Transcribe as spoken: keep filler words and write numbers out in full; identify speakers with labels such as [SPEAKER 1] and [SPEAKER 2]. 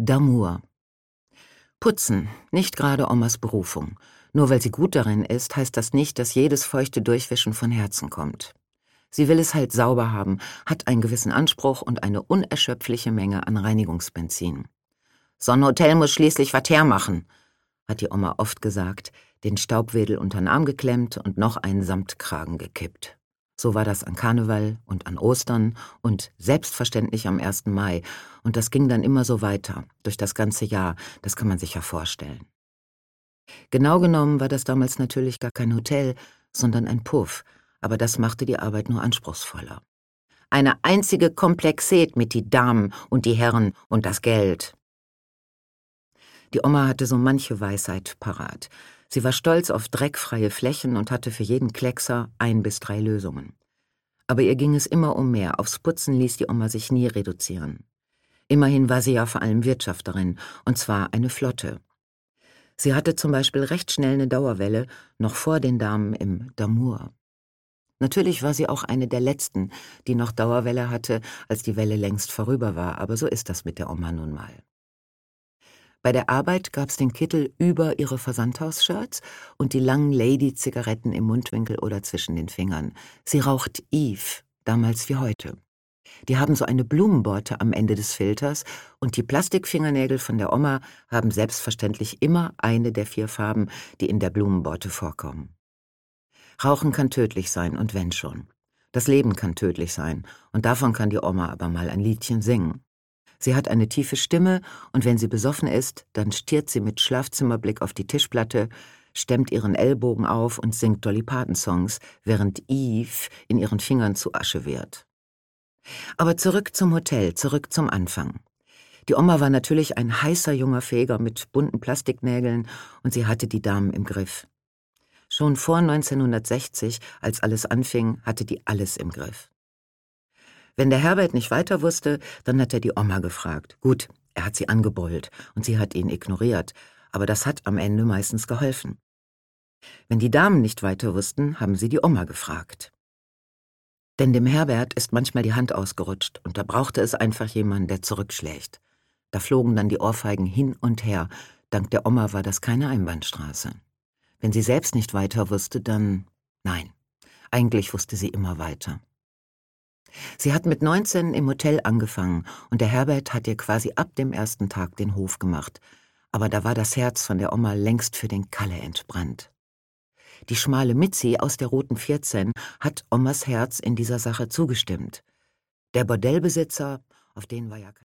[SPEAKER 1] D'amour. Putzen, nicht gerade Omas Berufung. Nur weil sie gut darin ist, heißt das nicht, dass jedes feuchte Durchwischen von Herzen kommt. Sie will es halt sauber haben, hat einen gewissen Anspruch und eine unerschöpfliche Menge an Reinigungsbenzin. »So ein Hotel muss schließlich was hermachen«, hat die Oma oft gesagt, den Staubwedel unter den Arm geklemmt und noch einen Samtkragen gekippt. So war das an Karneval und an Ostern und selbstverständlich am ersten Mai. Und das ging dann immer so weiter, durch das ganze Jahr, das kann man sich ja vorstellen. Genau genommen war das damals natürlich gar kein Hotel, sondern ein Puff, aber das machte die Arbeit nur anspruchsvoller. Eine einzige Komplexität mit die Damen und die Herren und das Geld. Die Oma hatte so manche Weisheit parat. Sie war stolz auf dreckfreie Flächen und hatte für jeden Kleckser ein bis drei Lösungen. Aber ihr ging es immer um mehr. Aufs Putzen ließ die Oma sich nie reduzieren. Immerhin war sie ja vor allem Wirtschafterin, und zwar eine flotte. Sie hatte zum Beispiel recht schnell eine Dauerwelle, noch vor den Damen im D'amour. Natürlich war sie auch eine der Letzten, die noch Dauerwelle hatte, als die Welle längst vorüber war, aber so ist das mit der Oma nun mal. Bei der Arbeit gab's den Kittel über ihre Versandhaus-Shirts und die langen Lady-Zigaretten im Mundwinkel oder zwischen den Fingern. Sie raucht Eve, damals wie heute. Die haben so eine Blumenborte am Ende des Filters und die Plastikfingernägel von der Oma haben selbstverständlich immer eine der vier Farben, die in der Blumenborte vorkommen. Rauchen kann tödlich sein, und wenn schon. Das Leben kann tödlich sein, und davon kann die Oma aber mal ein Liedchen singen. Sie hat eine tiefe Stimme, und wenn sie besoffen ist, dann stiert sie mit Schlafzimmerblick auf die Tischplatte, stemmt ihren Ellbogen auf und singt Dolly Parton-Songs, während Eve in ihren Fingern zu Asche wird. Aber zurück zum Hotel, zurück zum Anfang. Die Oma war natürlich ein heißer junger Feger mit bunten Plastiknägeln, und sie hatte die Damen im Griff. Schon vor neunzehnhundertsechzig, als alles anfing, hatte die alles im Griff. Wenn der Herbert nicht weiter wusste, dann hat er die Oma gefragt. Gut, er hat sie angebrüllt und sie hat ihn ignoriert, aber das hat am Ende meistens geholfen. Wenn die Damen nicht weiter wussten, haben sie die Oma gefragt. Denn dem Herbert ist manchmal die Hand ausgerutscht und da brauchte es einfach jemanden, der zurückschlägt. Da flogen dann die Ohrfeigen hin und her. Dank der Oma war das keine Einbahnstraße. Wenn sie selbst nicht weiter wusste, dann... Nein, eigentlich wusste sie immer weiter. Sie hat mit neunzehn im Hotel angefangen und der Herbert hat ihr quasi ab dem ersten Tag den Hof gemacht. Aber da war das Herz von der Oma längst für den Kalle entbrannt. Die schmale Mitzi aus der Roten vierzehn hat Omas Herz in dieser Sache zugestimmt. Der Bordellbesitzer, auf den war ja